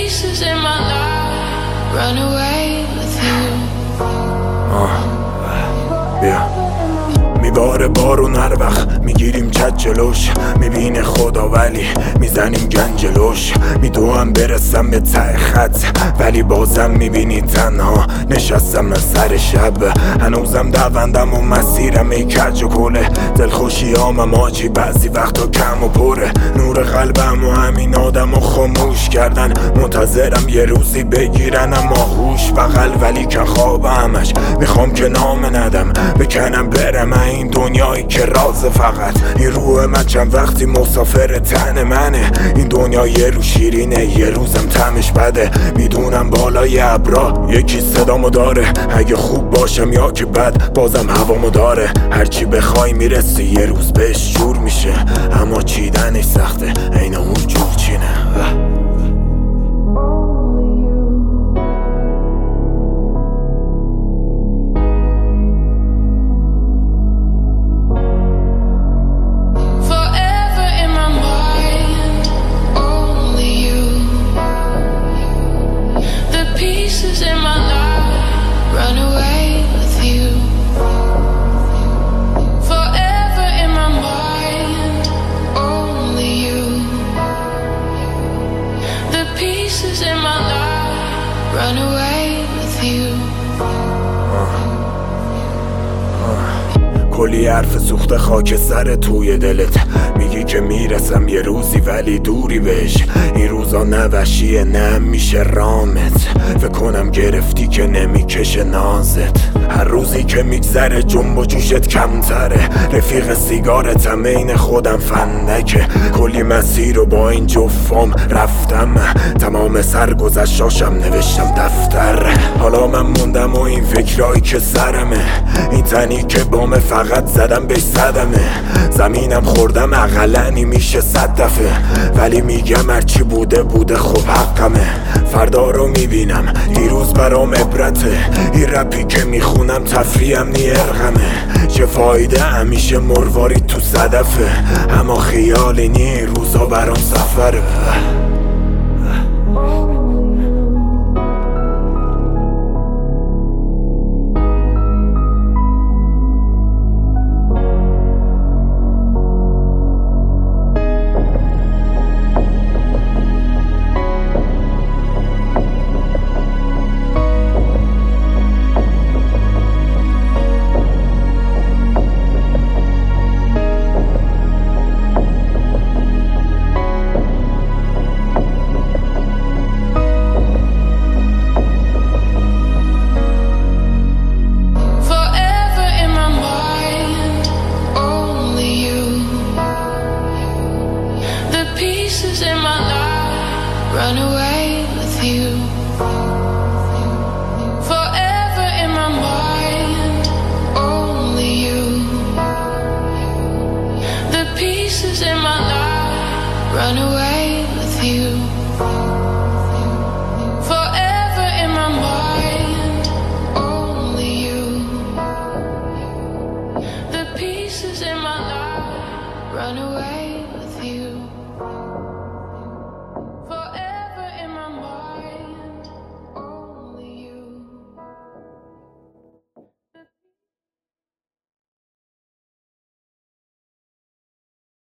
pieces in my life run away with you. بیا میباره بارون هر وقت میگیریم چت جلوش، میبینه خدا ولی میزنیم گنجلوش. میدوام برسم به ته خط ولی بازم میبینی تنها نشستم سر شب. هنوزم دوندم و مسیرم ای کج و کله، دلخوشیام آجی بعضی وقتا کم و پره. نور قلبم و همین آدم و خاموش کردن، منتظرم یه روزی بگیرن اما هوش بغل ولی که خواب همش میخوام که نام ندم بکنم برم این دنیایی که راز فقط این روح من چند وقتی مسافر تن منه. این دنیا یه رو شیرینه یه روزم طعمش بده، میدونم بالای ابرا یکی صدامو داره، اگه خوب باشم یا که بد بازم هوامو داره. هرچی بخوای میرسی یه روز بهش جور میشه، اما چیدنش سخته عین اون جورچینه. Pieces in my life run away with you. Forever in my mind, only you. The pieces in my life run away with you. کلی حرف سوخته خاک سر توی دلت، میگی که میرسم یه روزی ولی دوری بهش. این روزا نوشیه نه میشه رامت، فکر کنم گرفتی که نمیکشه نازت. هر روزی که میگذره جنب و جوشت کمتره، رفیق سیگارتم این خودم فندکه. کلی مسیر رو با این جفام رفتم، تمام سرگذشتاشم نوشتم دفتر. حالا من موندم و این فکرایی که سرمه، این تنی که بام فقط زدم بهش صدمه. زمینم خوردم اقلنی میشه 100 دفعه، ولی میگم هرچی بوده بوده خب حقمه. فردا رو میبینم دیروز برام عبرته، این رپی که میخونم تفریحم نی ارغمه. چه فایده همیشه مرواری تو صدفه، اما خیالی نی روزا برام سفره. Pieces in my life run away with you. Forever in my mind, only you. The pieces in my life run away with you. Forever in my mind, only you. The pieces in my life run away.